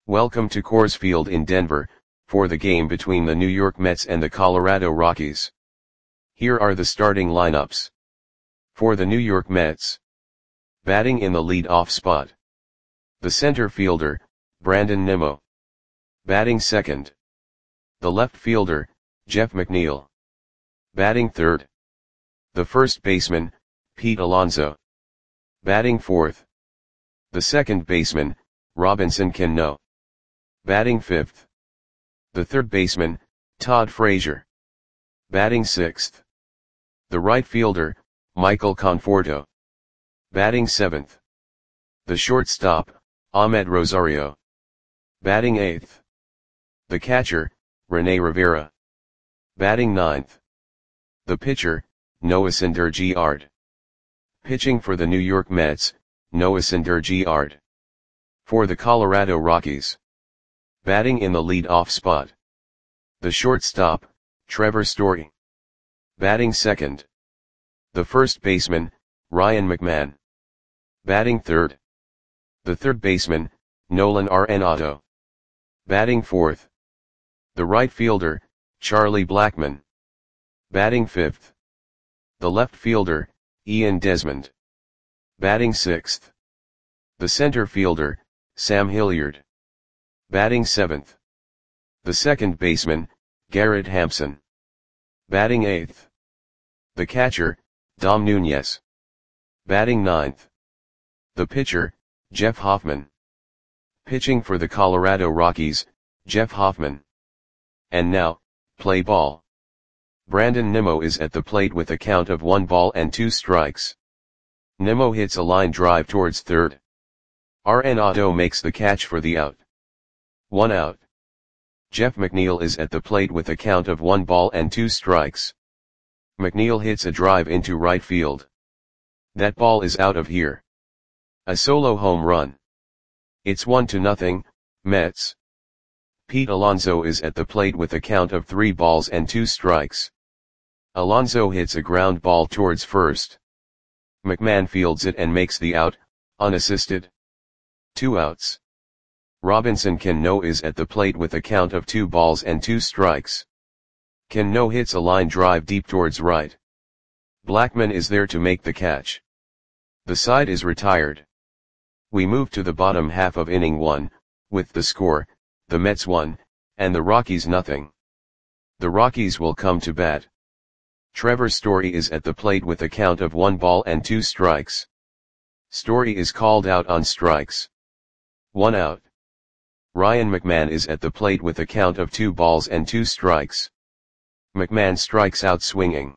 Welcome to Coors Field in Denver, for the game between the New York Mets and the Colorado Rockies. Here are the starting lineups. For the New York Mets. Batting in the lead-off spot. The center fielder, Brandon Nimmo. Batting second. The left fielder, Jeff McNeil. Batting third. The first baseman, Pete Alonso. Batting fourth. The second baseman, Robinson Cano. Batting fifth. The third baseman, Todd Frazier. Batting sixth. The right fielder, Michael Conforto. Batting seventh. The shortstop, Ahmed Rosario. Batting eighth. The catcher, Rene Rivera. Batting ninth. The pitcher, Noah Syndergaard. Pitching for the New York Mets, Noah Syndergaard. For the Colorado Rockies. Batting in the lead-off spot. The shortstop, Trevor Story. Batting second. The first baseman, Ryan McMahon. Batting third. The third baseman, Nolan Arenado. Batting fourth. The right fielder, Charlie Blackmon. Batting fifth. The left fielder, Ian Desmond. Batting sixth. The center fielder, Sam Hilliard. Batting seventh. The second baseman, Garrett Hampson. Batting eighth. The catcher, Dom Nunez. Batting ninth. The pitcher, Jeff Hoffman. Pitching for the Colorado Rockies, Jeff Hoffman. And now, play ball. Brandon Nimmo is at the plate with a count of 1 ball and 2 strikes. Nimmo hits a line drive towards third. Arenado makes the catch for the out. 1 out. Jeff McNeil is at the plate with a count of 1 ball and 2 strikes. McNeil hits a drive into right field. That ball is out of here. A solo home run. It's 1-0, Mets. Pete Alonso is at the plate with a count of 3 balls and 2 strikes. Alonso hits a ground ball towards first. McMahon fields it and makes the out, unassisted. 2 outs. Robinson Cano is at the plate with a count of 2 balls and 2 strikes. Cano hits a line drive deep towards right. Blackmon is there to make the catch. The side is retired. We move to the bottom half of inning 1, with the score, the Mets 1, and the Rockies nothing. The Rockies will come to bat. Trevor Story is at the plate with a count of 1 ball and 2 strikes. Story is called out on strikes. 1 out. Ryan McMahon is at the plate with a count of 2 balls and 2 strikes. McMahon strikes out swinging.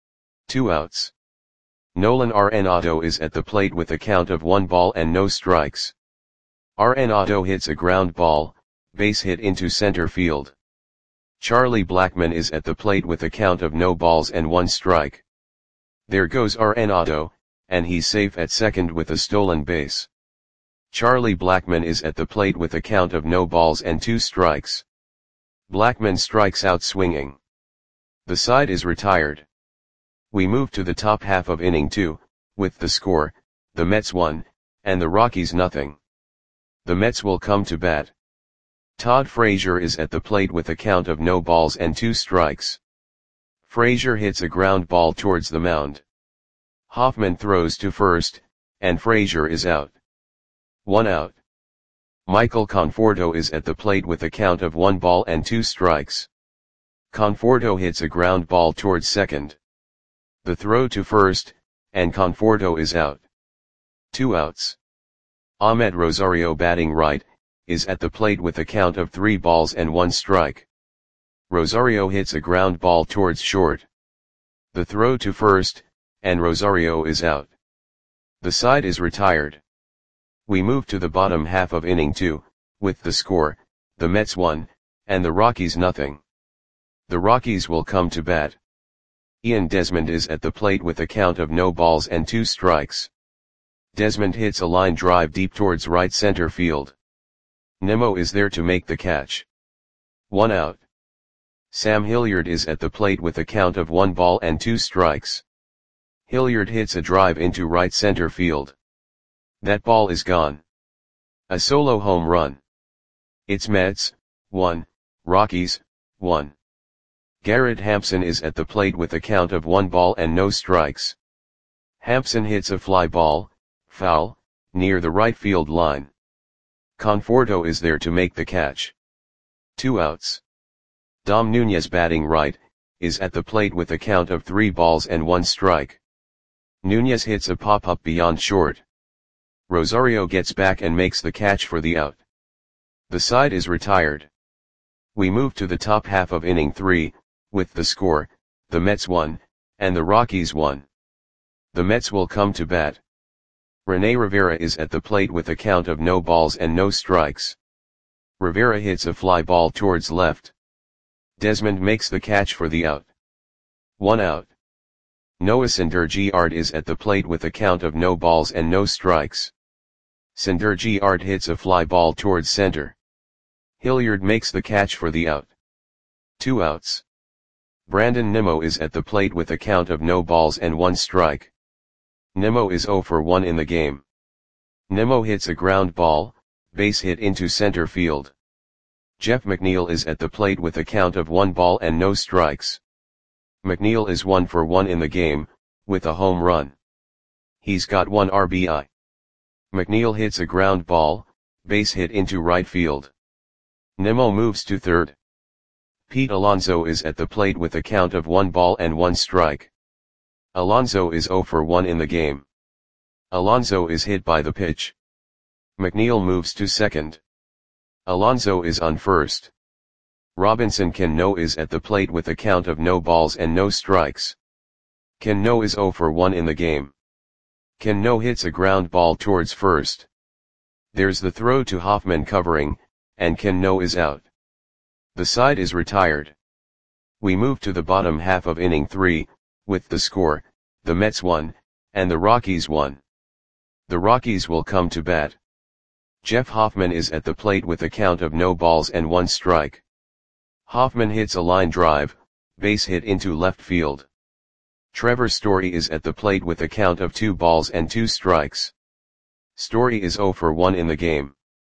2 outs. Nolan Arenado is at the plate with a count of 1 ball and no strikes. Arenado hits a ground ball, base hit into center field. Charlie Blackmon is at the plate with a count of no balls and 1 strike. There goes Arenado, and he's safe at second with a stolen base. Charlie Blackmon is at the plate with a count of no balls and 2 strikes. Blackmon strikes out swinging. The side is retired. We move to the top half of inning 2, with the score, the Mets 1, and the Rockies nothing. The Mets will come to bat. Todd Frazier is at the plate with a count of no balls and 2 strikes. Frazier hits a ground ball towards the mound. Hoffman throws to first, and Frazier is out. 1 out. Michael Conforto is at the plate with a count of 1 ball and 2 strikes. Conforto hits a ground ball towards second. The throw to first, and Conforto is out. 2 outs. Ahmed Rosario batting right, is at the plate with a count of 3 balls and 1 strike. Rosario hits a ground ball towards short. The throw to first, and Rosario is out. The side is retired. We move to the bottom half of inning 2, with the score, the Mets 1, and the Rockies nothing. The Rockies will come to bat. Ian Desmond is at the plate with a count of no balls and 2 strikes. Desmond hits a line drive deep towards right center field. Nimmo is there to make the catch. 1 out. Sam Hilliard is at the plate with a count of 1 ball and 2 strikes. Hilliard hits a drive into right center field. That ball is gone. A solo home run. It's Mets, 1, Rockies, 1. Garrett Hampson is at the plate with a count of 1 ball and no strikes. Hampson hits a fly ball, foul, near the right field line. Conforto is there to make the catch. 2 outs. Dom Nunez, batting right, is at the plate with a count of 3 balls and 1 strike. Nunez hits a pop-up beyond short. Rosario gets back and makes the catch for the out. The side is retired. We move to the top half of inning 3, with the score, the Mets 1, and the Rockies 1. The Mets will come to bat. Rene Rivera is at the plate with a count of no balls and no strikes. Rivera hits a fly ball towards left. Desmond makes the catch for the out. 1 out. Noah Syndergaard is at the plate with a count of no balls and no strikes. Syndergaard hits a fly ball towards center. Hilliard makes the catch for the out. 2 outs. Brandon Nimmo is at the plate with a count of no balls and 1 strike. Nimmo is 0 for 1 in the game. Nimmo hits a ground ball, base hit into center field. Jeff McNeil is at the plate with a count of 1 ball and no strikes. McNeil is 1 for 1 in the game, with a home run. He's got 1 RBI. McNeil hits a ground ball, base hit into right field. Nimmo moves to third. Pete Alonso is at the plate with a count of 1 ball and 1 strike. Alonso is 0 for 1 in the game. Alonso is hit by the pitch. McNeil moves to second. Alonso is on first. Robinson Cano is at the plate with a count of no balls and no strikes. Cano is 0 for 1 in the game. Cano hits a ground ball towards first. There's the throw to Hoffman covering, and Cano is out. The side is retired. We move to the bottom half of inning 3, with the score, the Mets 1, and the Rockies 1. The Rockies will come to bat. Jeff Hoffman is at the plate with a count of no balls and 1 strike. Hoffman hits a line drive, base hit into left field. Trevor Story is at the plate with a count of 2 balls and 2 strikes. Story is 0 for 1 in the game.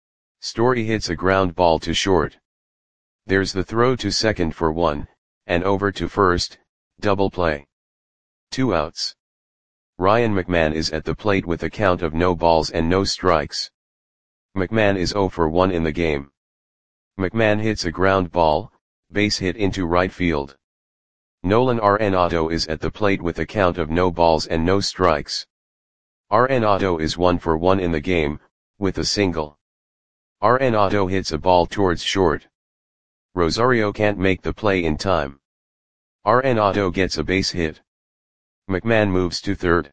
Story hits a ground ball to short. There's the throw to second for 1, and over to first, double play. 2 outs. Ryan McMahon is at the plate with a count of no balls and no strikes. McMahon is 0 for 1 in the game. McMahon hits a ground ball, base hit into right field. Nolan Arenado is at the plate with a count of no balls and no strikes. Arenado is 1 for 1 in the game, with a single. Arenado hits a ball towards short. Rosario can't make the play in time. Arenado gets a base hit. McMahon moves to third.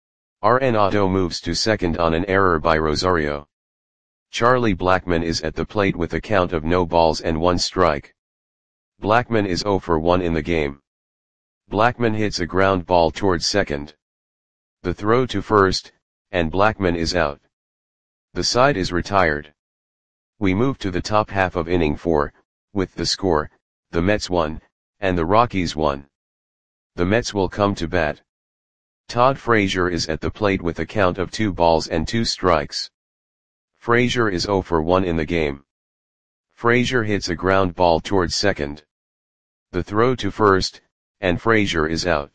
Arenado moves to second on an error by Rosario. Charlie Blackmon is at the plate with a count of no balls and 1 strike. Blackmon is 0 for 1 in the game. Blackmon hits a ground ball towards second. The throw to first, and Blackmon is out. The side is retired. We move to the top half of inning 4, with the score, the Mets 1, and the Rockies 1. The Mets will come to bat. Todd Frazier is at the plate with a count of 2 balls and 2 strikes. Frazier is 0 for 1 in the game. Frazier hits a ground ball towards second. The throw to first, and Frazier is out.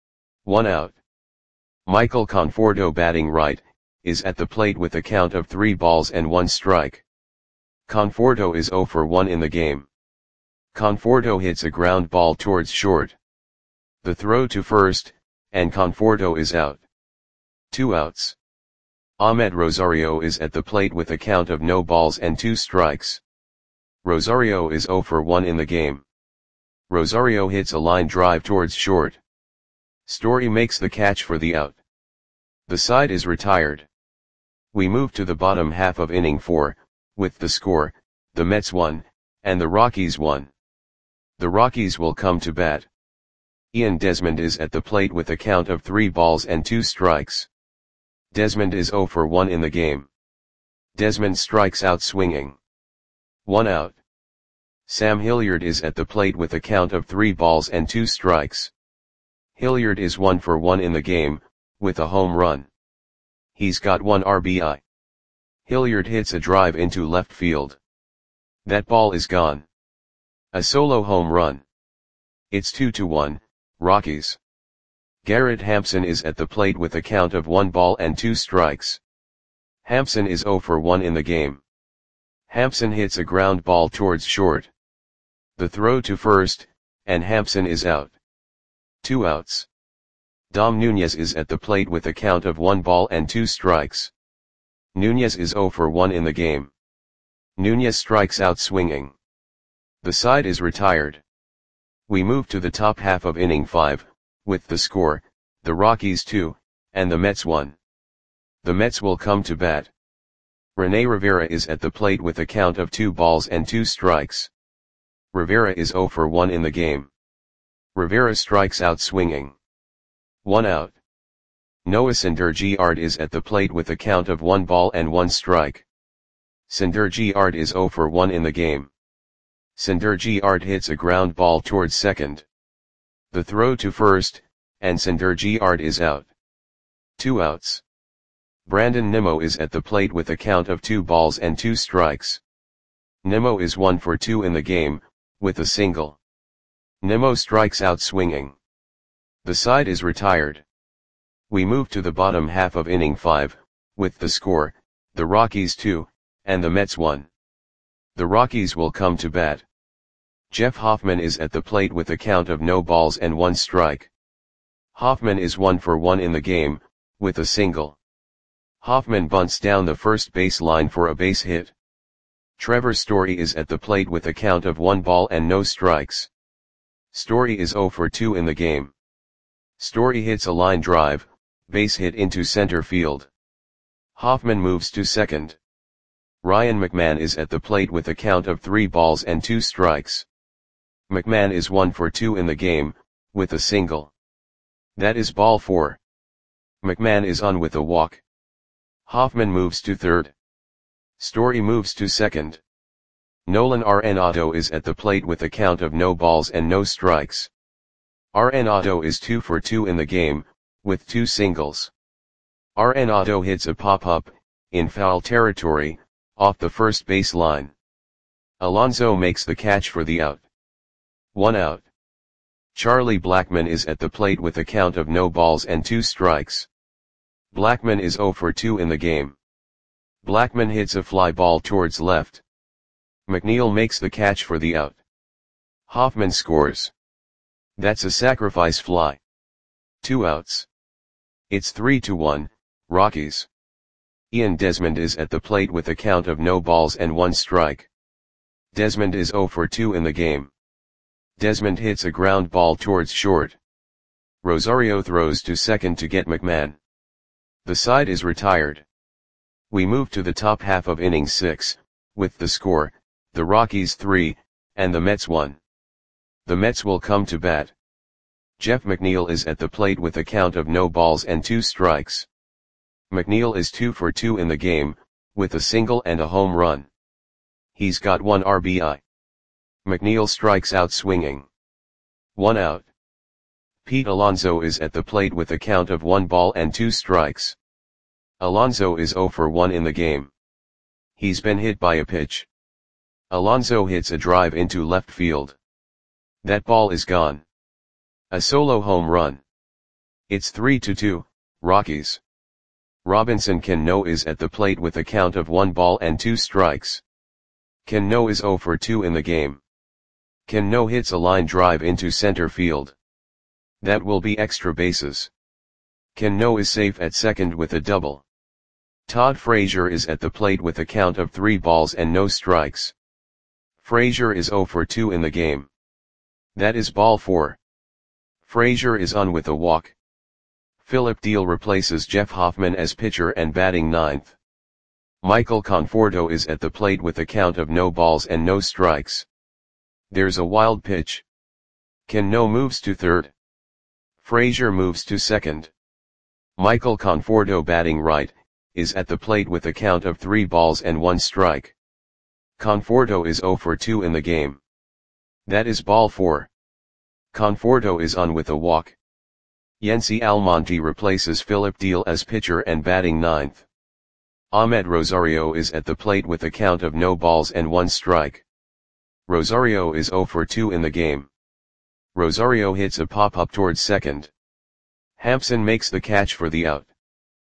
1 out. Michael Conforto, batting right, is at the plate with a count of 3 balls and 1 strike. Conforto is 0 for 1 in the game. Conforto hits a ground ball towards short. The throw to first, and Conforto is out. 2 outs. Ahmed Rosario is at the plate with a count of no balls and 2 strikes. Rosario is 0 for 1 in the game. Rosario hits a line drive towards short. Story makes the catch for the out. The side is retired. We move to the bottom half of inning 4, with the score, the Mets 1, and the Rockies 1. The Rockies will come to bat. Ian Desmond is at the plate with a count of 3 balls and 2 strikes. Desmond is 0 for 1 in the game. Desmond strikes out swinging. 1 out. Sam Hilliard is at the plate with a count of 3 balls and 2 strikes. Hilliard is 1 for 1 in the game, with a home run. He's got 1 RBI. Hilliard hits a drive into left field. That ball is gone. A solo home run. It's 2-1, Rockies. Garrett Hampson is at the plate with a count of 1 ball and 2 strikes. Hampson is 0 for 1 in the game. Hampson hits a ground ball towards short. The throw to first, and Hampson is out. 2 outs. Dom Nunez is at the plate with a count of 1 ball and 2 strikes. Nunez is 0 for 1 in the game. Nunez strikes out swinging. The side is retired. We move to the top half of inning 5, with the score, the Rockies 2, and the Mets 1. The Mets will come to bat. Rene Rivera is at the plate with a count of 2 balls and 2 strikes. Rivera is 0 for 1 in the game. Rivera strikes out swinging. 1 out. Noah Syndergaard is at the plate with a count of 1 ball and 1 strike. Syndergaard is 0 for 1 in the game. Syndergaard hits a ground ball towards second. The throw to first, and Syndergaard is out. 2 outs. Brandon Nimmo is at the plate with a count of 2 balls and 2 strikes. Nimmo is 1 for 2 in the game, with a single. Nimmo strikes out swinging. The side is retired. We move to the bottom half of inning 5, with the score, the Rockies 2, and the Mets 1. The Rockies will come to bat. Jeff Hoffman is at the plate with a count of no balls and 1 strike. Hoffman is 1 for 1 in the game, with a single. Hoffman bunts down the first base line for a base hit. Trevor Story is at the plate with a count of 1 ball and no strikes. Story is 0 for 2 in the game. Story hits a line drive, base hit into center field. Hoffman moves to second. Ryan McMahon is at the plate with a count of 3 balls and 2 strikes. McMahon is 1 for 2 in the game, with a single. That is ball 4. McMahon is on with a walk. Hoffman moves to third. Story moves to second. Nolan Arenado is at the plate with a count of no balls and no strikes. Arenado is 2 for 2 in the game, with 2 singles. Arenado hits a pop-up, in foul territory, off the first base line. Alonso makes the catch for the out. 1 out. Charlie Blackmon is at the plate with a count of no balls and 2 strikes. Blackmon is 0 for 2 in the game. Blackmon hits a fly ball towards left. McNeil makes the catch for the out. Hoffman scores. That's a sacrifice fly. 2 outs. It's 3-1, Rockies. Ian Desmond is at the plate with a count of no balls and 1 strike. Desmond is 0 for 2 in the game. Desmond hits a ground ball towards short. Rosario throws to second to get McMahon. The side is retired. We move to the top half of inning 6, with the score, the Rockies 3, and the Mets 1. The Mets will come to bat. Jeff McNeil is at the plate with a count of no balls and 2 strikes. McNeil is 2 for 2 in the game, with a single and a home run. He's got 1 RBI. McNeil strikes out swinging. 1 out. Pete Alonso is at the plate with a count of 1 ball and 2 strikes. Alonso is 0 for 1 in the game. He's been hit by a pitch. Alonso hits a drive into left field. That ball is gone. A solo home run. It's 3-2, Rockies. Robinson Cano is at the plate with a count of 1 ball and 2 strikes. Cano is 0 for 2 in the game. Cano hits a line drive into center field. That will be extra bases. Cano is safe at second with a double. Todd Frazier is at the plate with a count of 3 balls and no strikes. Frazier is 0 for 2 in the game. That is ball 4. Frazier is on with a walk. Philip Deal replaces Jeff Hoffman as pitcher and batting 9th. Michael Conforto is at the plate with a count of no balls and no strikes. There's a wild pitch. Cano moves to third. Frazier moves to second. Michael Conforto batting right, is at the plate with a count of 3 balls and 1 strike. Conforto is 0 for 2 in the game. That is ball 4. Conforto is on with a walk. Yency Almonte replaces Philip Deal as pitcher and batting 9th. Ahmed Rosario is at the plate with a count of no balls and 1 strike. Rosario is 0 for 2 in the game. Rosario hits a pop-up towards second. Hampson makes the catch for the out.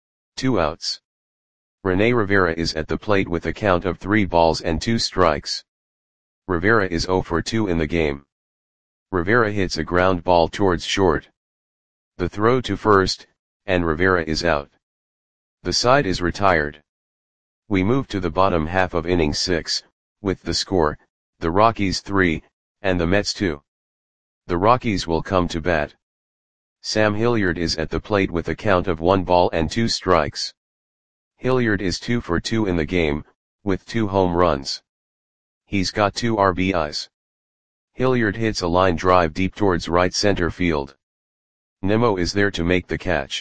2 outs. Rene Rivera is at the plate with a count of 3 balls and 2 strikes. Rivera is 0 for 2 in the game. Rivera hits a ground ball towards short. The throw to first, and Rivera is out. The side is retired. We move to the bottom half of inning 6, with the score, the Rockies 3, and the Mets 2. The Rockies will come to bat. Sam Hilliard is at the plate with a count of 1 ball and 2 strikes. Hilliard is 2 for 2 in the game, with 2 home runs. He's got 2 RBIs. Hilliard hits a line drive deep towards right center field. Nimmo is there to make the catch.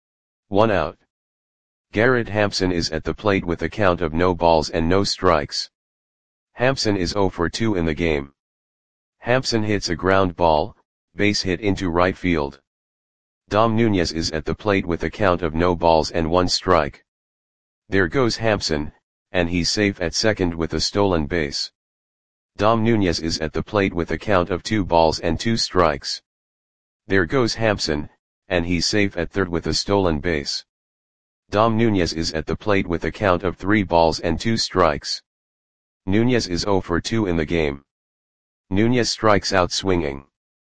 1 out. Garrett Hampson is at the plate with a count of no balls and no strikes. Hampson is 0 for 2 in the game. Hampson hits a ground ball, base hit into right field. Dom Nunez is at the plate with a count of no balls and 1 strike. There goes Hampson, and he's safe at second with a stolen base. Dom Nunez is at the plate with a count of 2 balls and 2 strikes. There goes Hampson, and he's safe at third with a stolen base. Dom Nunez is at the plate with a count of 3 balls and 2 strikes. Nunez is 0 for 2 in the game. Nunez strikes out swinging.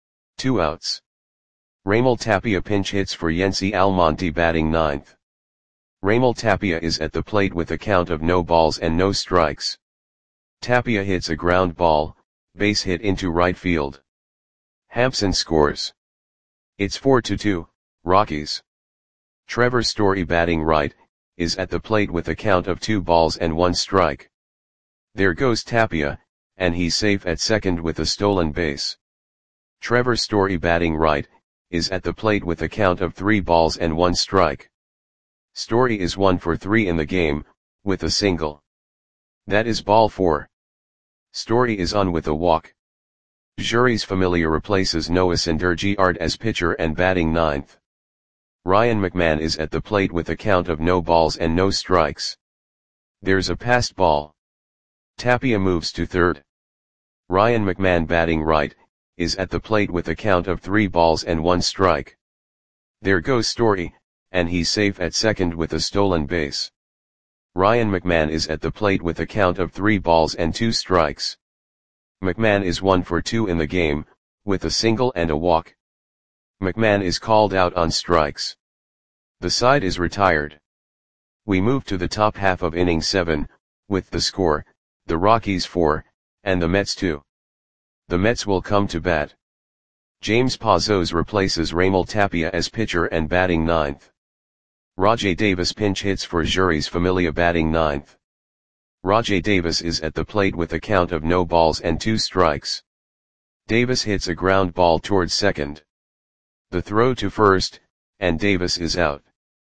2 outs. Raimel Tapia pinch hits for Yency Almonte batting 9th. Raimel Tapia is at the plate with a count of no balls and no strikes. Tapia hits a ground ball, base hit into right field. Hampson scores. It's 4-2, Rockies. Trevor Story batting right, is at the plate with a count of 2 balls and 1 strike. There goes Tapia, and he's safe at second with a stolen base. Trevor Story batting right, is at the plate with a count of 3 balls and 1 strike. Story is 1 for 3 in the game, with a single. That is ball 4. Story is on with a walk. Jeurys Familia replaces Noah Syndergaard as pitcher and batting 9th. Ryan McMahon is at the plate with a count of no balls and no strikes. There's a passed ball. Tapia moves to third. Ryan McMahon batting right, is at the plate with a count of 3 balls and 1 strike. There goes Story, and he's safe at second with a stolen base. Ryan McMahon is at the plate with a count of 3 balls and 2 strikes. McMahon is 1 for 2 in the game, with a single and a walk. McMahon is called out on strikes. The side is retired. We move to the top half of inning 7, with the score, the Rockies 4, and the Mets 2. The Mets will come to bat. James Pazos replaces Raimel Tapia as pitcher and batting 9th. Rajai Davis pinch hits for Jeurys Familia batting 9th. Rajai Davis is at the plate with a count of no balls and 2 strikes. Davis hits a ground ball towards second. The throw to first, and Davis is out.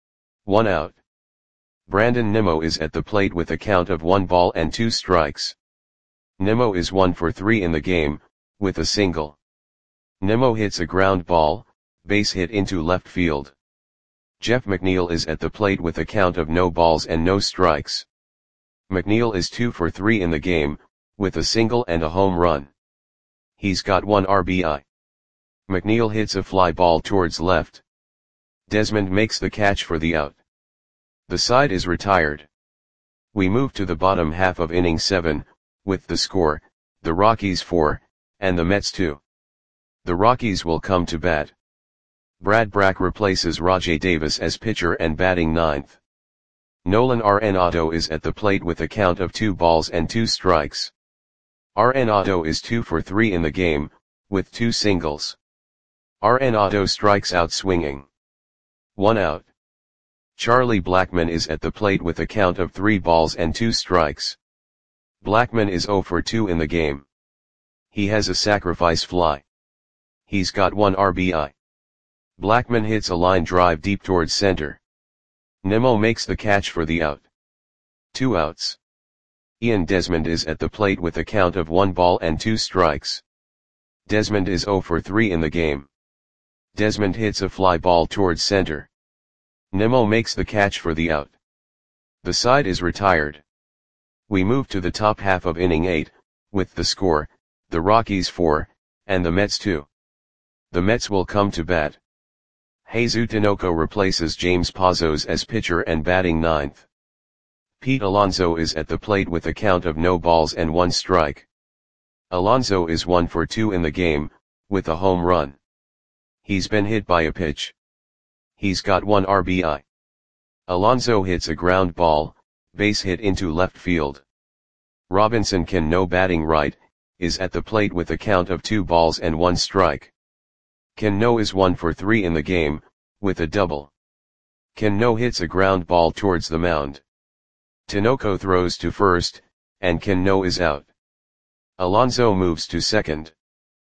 1 out. Brandon Nimmo is at the plate with a count of 1 ball and 2 strikes. Nimmo is 1 for 3 in the game, with a single. Nimmo hits a ground ball, base hit into left field. Jeff McNeil is at the plate with a count of no balls and no strikes. McNeil is 2 for 3 in the game, with a single and a home run. He's got 1 RBI. McNeil hits a fly ball towards left. Desmond makes the catch for the out. The side is retired. We move to the bottom half of inning 7, with the score, the Rockies 4, and the Mets 2. The Rockies will come to bat. Brad Brach replaces Rajai Davis as pitcher and batting 9th. Nolan Arenado is at the plate with a count of 2 balls and 2 strikes. Arenado is 2 for 3 in the game, with 2 singles. Arenado strikes out swinging. 1 out. Charlie Blackmon is at the plate with a count of 3 balls and 2 strikes. Blackmon is 0 for 2 in the game. He has a sacrifice fly. He's got 1 RBI. Blackmon hits a line drive deep towards center. Nimmo makes the catch for the out. 2 outs. Ian Desmond is at the plate with a count of 1 ball and 2 strikes. Desmond is 0 for 3 in the game. Desmond hits a fly ball towards center. Nimmo makes the catch for the out. The side is retired. We move to the top half of inning 8, with the score, the Rockies 4, and the Mets 2. The Mets will come to bat. Jesus Tinoco replaces James Pazos as pitcher and batting 9th. Pete Alonso is at the plate with a count of no balls and 1 strike. Alonso is 1 for 2 in the game, with a home run. He's been hit by a pitch. He's got 1 RBI. Alonso hits a ground ball, base hit into left field. Robinson Cano batting right, is at the plate with a count of 2 balls and 1 strike. Cano is 1 for 3 in the game, with a double. Cano hits a ground ball towards the mound. Tinoco throws to first, and Cano is out. Alonso moves to second.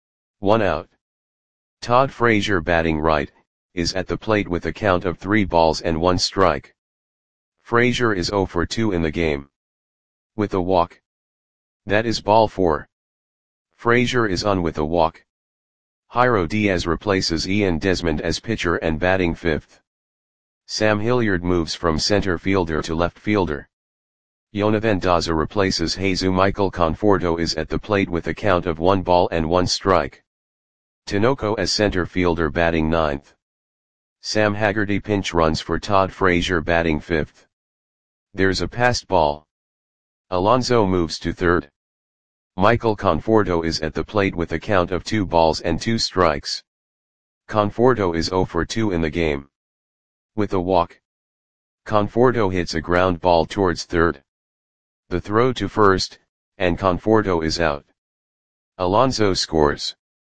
1 out. Todd Frazier batting right, is at the plate with a count of 3 balls and 1 strike. Frazier is 0 for 2 in the game. With a walk. That is ball 4. Frazier is on with a walk. Jairo Diaz replaces Ian Desmond as pitcher and batting 5th. Sam Hilliard moves from center fielder to left fielder. Jonathan Daza replaces Jesus. Michael Conforto is at the plate with a count of 1 ball and 1 strike. Tinoco as center fielder batting 9th. Sam Haggerty pinch runs for Todd Frazier batting 5th. There's a passed ball. Alonso moves to third. Michael Conforto is at the plate with a count of 2 balls and 2 strikes. Conforto is 0 for 2 in the game. With a walk. Conforto hits a ground ball towards third. The throw to first, and Conforto is out. Alonso scores.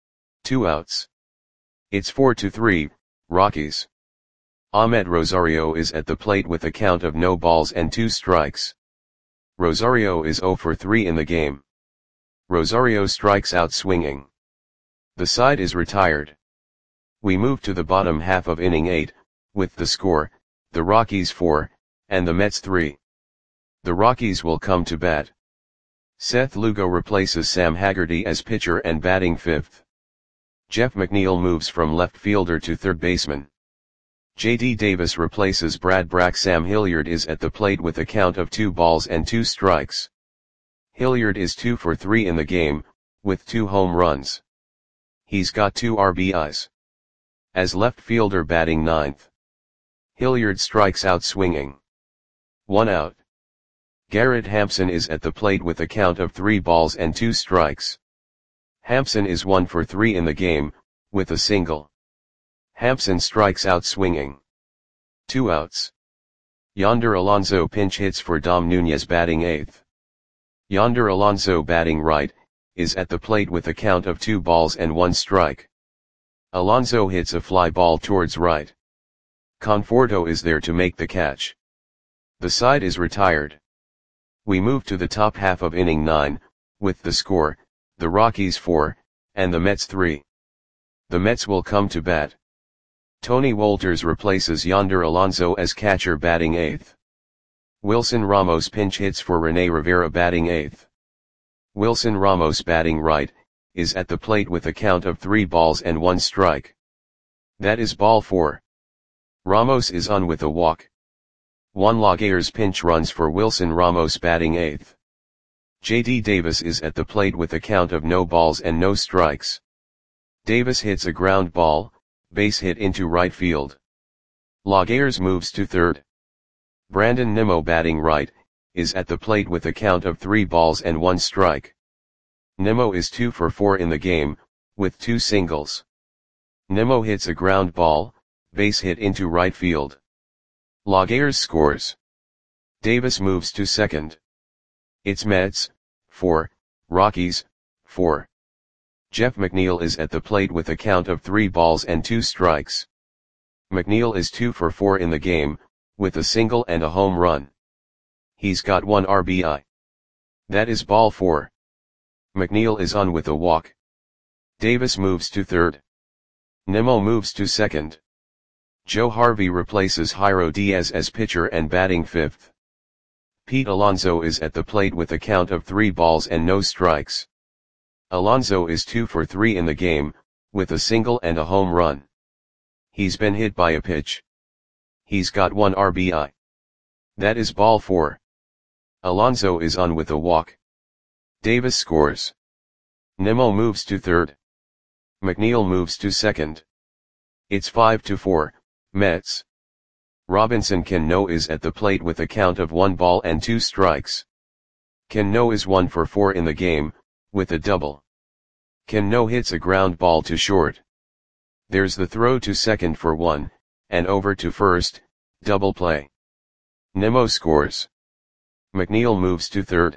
2 outs. It's 4-3, Rockies. Ahmed Rosario is at the plate with a count of no balls and 2 strikes. Rosario is 0 for 3 in the game. Rosario strikes out swinging. The side is retired. We move to the bottom half of inning 8, with the score, the Rockies 4, and the Mets 3. The Rockies will come to bat. Seth Lugo replaces Sam Haggerty as pitcher and batting 5th. Jeff McNeil moves from left fielder to third baseman. J.D. Davis replaces Brad Brach. Sam Hilliard is at the plate with a count of 2 balls and 2 strikes. Hilliard is 2 for 3 in the game, with 2 home runs. He's got 2 RBIs. As left fielder batting 9th. Hilliard strikes out swinging. 1 out. Garrett Hampson is at the plate with a count of 3 balls and 2 strikes. Hampson is 1 for 3 in the game, with a single. Hampson strikes out swinging. 2 outs. Yonder Alonso pinch hits for Dom Nunez batting 8th. Yonder Alonso batting right, is at the plate with a count of 2 balls and 1 strike. Alonso hits a fly ball towards right. Conforto is there to make the catch. The side is retired. We move to the top half of inning 9, with the score, the Rockies 4, and the Mets 3. The Mets will come to bat. Tony Wolters replaces Yonder Alonso as catcher batting 8th. Wilson Ramos pinch hits for Rene Rivera batting 8th. Wilson Ramos batting right, is at the plate with a count of 3 balls and 1 strike. That is ball 4. Ramos is on with a walk. Juan Lagares pinch runs for Wilson Ramos batting 8th. J.D. Davis is at the plate with a count of no balls and no strikes. Davis hits a ground ball, base hit into right field. Lagares moves to third. Brandon Nimmo batting right, is at the plate with a count of 3 balls and 1 strike. Nimmo is 2 for 4 in the game, with 2 singles. Nimmo hits a ground ball, base hit into right field. Lagares scores. Davis moves to second. It's Mets, 4, Rockies, 4. Jeff McNeil is at the plate with a count of 3 balls and 2 strikes. McNeil is 2 for 4 in the game, with a single and a home run. He's got 1 RBI. That is ball 4. McNeil is on with a walk. Davis moves to third. Nimmo moves to second. Joe Harvey replaces Jairo Diaz as pitcher and batting 5th. Pete Alonso is at the plate with a count of 3 balls and no strikes. Alonso is 2 for 3 in the game, with a single and a home run. He's been hit by a pitch. He's got 1 RBI. That is ball 4. Alonso is on with a walk. Davis scores. Nimmo moves to third. McNeil moves to second. It's 5-4, Mets. Robinson Cano is at the plate with a count of 1 ball and 2 strikes. Cano is 1 for 4 in the game, with a double. Cano hits a ground ball to short. There's the throw to second for 1, and over to first, double play. Nimmo scores. McNeil moves to third.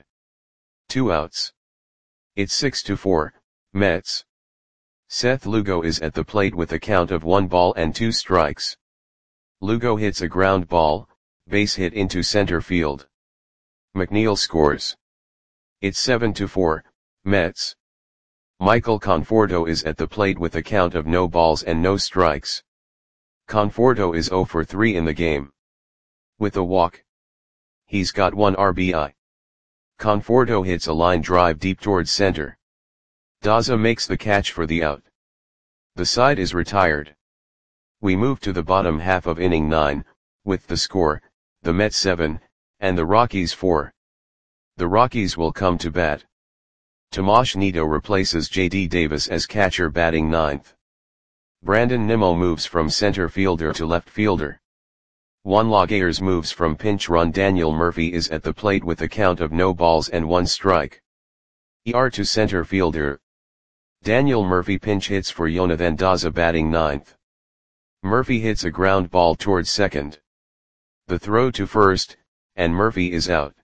2 outs. It's 6-4, Mets. Seth Lugo is at the plate with a count of 1 ball and 2 strikes. Lugo hits a ground ball, base hit into center field. McNeil scores. It's 7-4, Mets. Michael Conforto is at the plate with a count of no balls and no strikes. Conforto is 0 for 3 in the game. With a walk. He's got 1 RBI. Conforto hits a line drive deep towards center. Daza makes the catch for the out. The side is retired. We move to the bottom half of inning 9, with the score, the Mets 7, and the Rockies 4. The Rockies will come to bat. Tomas Nido replaces J.D. Davis as catcher batting 9th. Brandon Nimmo moves from center fielder to left fielder. Juan Lagares moves from pinch run. Daniel Murphy is at the plate with a count of no balls and 1 strike. ER to center fielder. Daniel Murphy pinch hits for Jonathan Daza batting 9th. Murphy hits a ground ball towards second. The throw to first, and Murphy is out.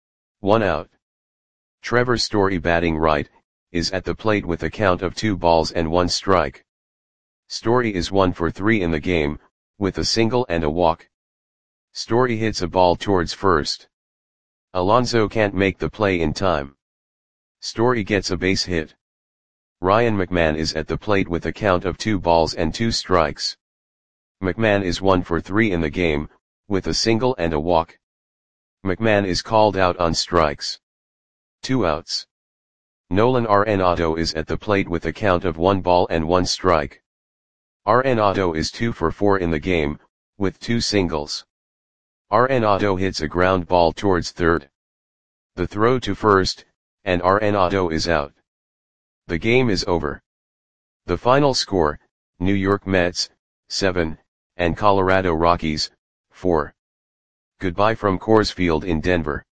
1 out. Trevor Story batting right, is at the plate with a count of 2 balls and 1 strike. Story is 1 for 3 in the game, with a single and a walk. Story hits a ball towards first. Alonso can't make the play in time. Story gets a base hit. Ryan McMahon is at the plate with a count of 2 balls and 2 strikes. McMahon is 1 for 3 in the game, with a single and a walk. McMahon is called out on strikes. 2 outs. Nolan Arenado is at the plate with a count of 1 ball and 1 strike. Arenado is 2 for 4 in the game, with 2 singles. Arenado hits a ground ball towards third. The throw to first, and Arenado is out. The game is over. The final score, New York Mets, 7, and Colorado Rockies, 4. Goodbye from Coors Field in Denver.